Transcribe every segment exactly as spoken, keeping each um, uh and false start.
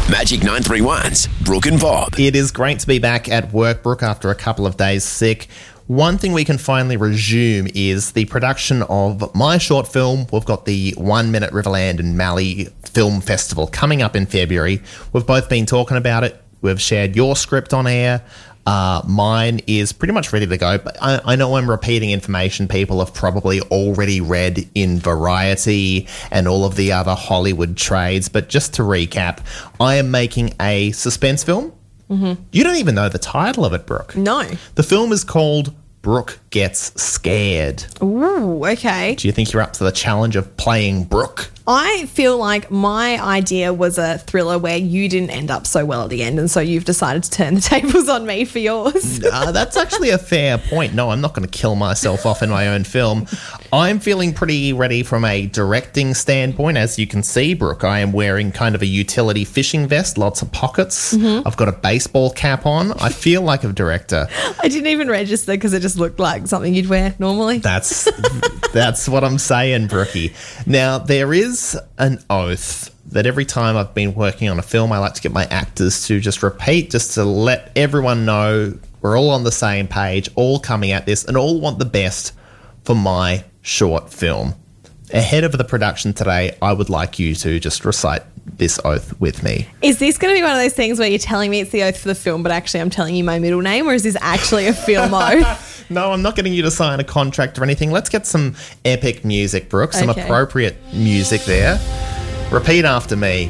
Magic nine three one's Brooke and Bob. It is great to be back at work, Brooke, after a couple of days sick. One thing we can finally resume is the production of my short film. We've got the One Minute Riverland and Mallee Film Festival coming up in February. We've both been talking about it. We've shared your script on air. Uh, mine is pretty much ready to go, but I, I know I'm repeating information people have probably already read in Variety and all of the other Hollywood trades. But just to recap, I am making a suspense film. Mm-hmm. You don't even know the title of it, Brooke. No. The film is called Brooke Gets Scared. Ooh, okay. Do you think you're up to the challenge of playing Brooke? I feel like my idea was a thriller where you didn't end up so well at the end, and so you've decided to turn the tables on me for yours. uh, that's actually a fair point. No, I'm not going to kill myself off in my own film. I'm feeling pretty ready from a directing standpoint. As you can see, Brooke, I am wearing kind of a utility fishing vest, lots of pockets. Mm-hmm. I've got a baseball cap on. I feel like a director. I didn't even register because it just looked like something you'd wear normally. That's that's what I'm saying, Brookie. Now, there is an oath that every time I've been working on a film, I like to get my actors to just repeat, just to let everyone know we're all on the same page, all coming at this, and all want the best for my short film. Ahead of the production today, I would like you to just recite this oath with me. Is this going to be one of those things where you're telling me it's the oath for the film, but actually I'm telling you my middle name, or is this actually a film oath? No, I'm not getting you to sign a contract or anything. Let's get some epic music, Brooke, some Okay. appropriate music there. Repeat after me.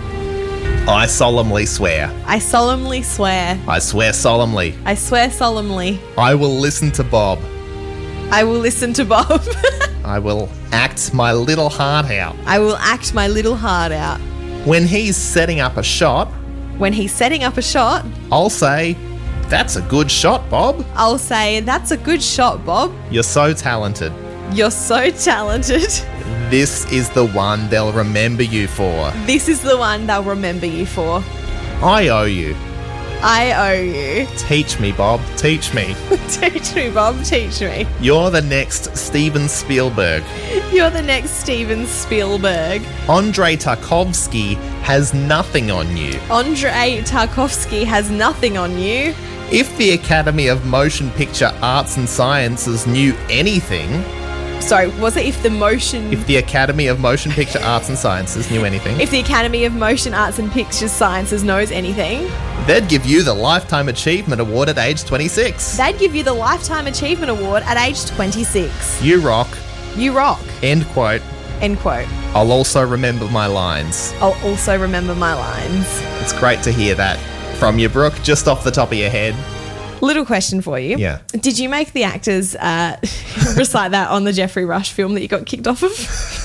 I solemnly swear. I solemnly swear. I swear solemnly. I swear solemnly. I will listen to Bob. I will listen to Bob. I will act my little heart out. I will act my little heart out. When he's setting up a shot, When he's setting up a shot, I'll say, "That's a good shot, Bob. I'll say, "That's a good shot, Bob. You're so talented. You're so talented. This is the one they'll remember you for. This is the one they'll remember you for. I owe you. I owe you." Teach me, Bob. Teach me. Teach me, Bob. Teach me. You're the next Steven Spielberg. You're the next Steven Spielberg. Andrei Tarkovsky has nothing on you. Andrei Tarkovsky has nothing on you. If the Academy of Motion Picture Arts and Sciences knew anything... Sorry, was it if the motion... If the Academy of Motion Picture Arts and Sciences knew anything... If the Academy of Motion Arts and Pictures Sciences knows anything... They'd give you the Lifetime Achievement Award at age twenty-six. They'd give you the Lifetime Achievement Award at age twenty-six. You rock. You rock. End quote. End quote. I'll also remember my lines. I'll also remember my lines. It's great to hear that from you, Brooke, just off the top of your head. Little question for you. Yeah. Did you make the actors uh, recite that on the Jeffrey Rush film that you got kicked off of?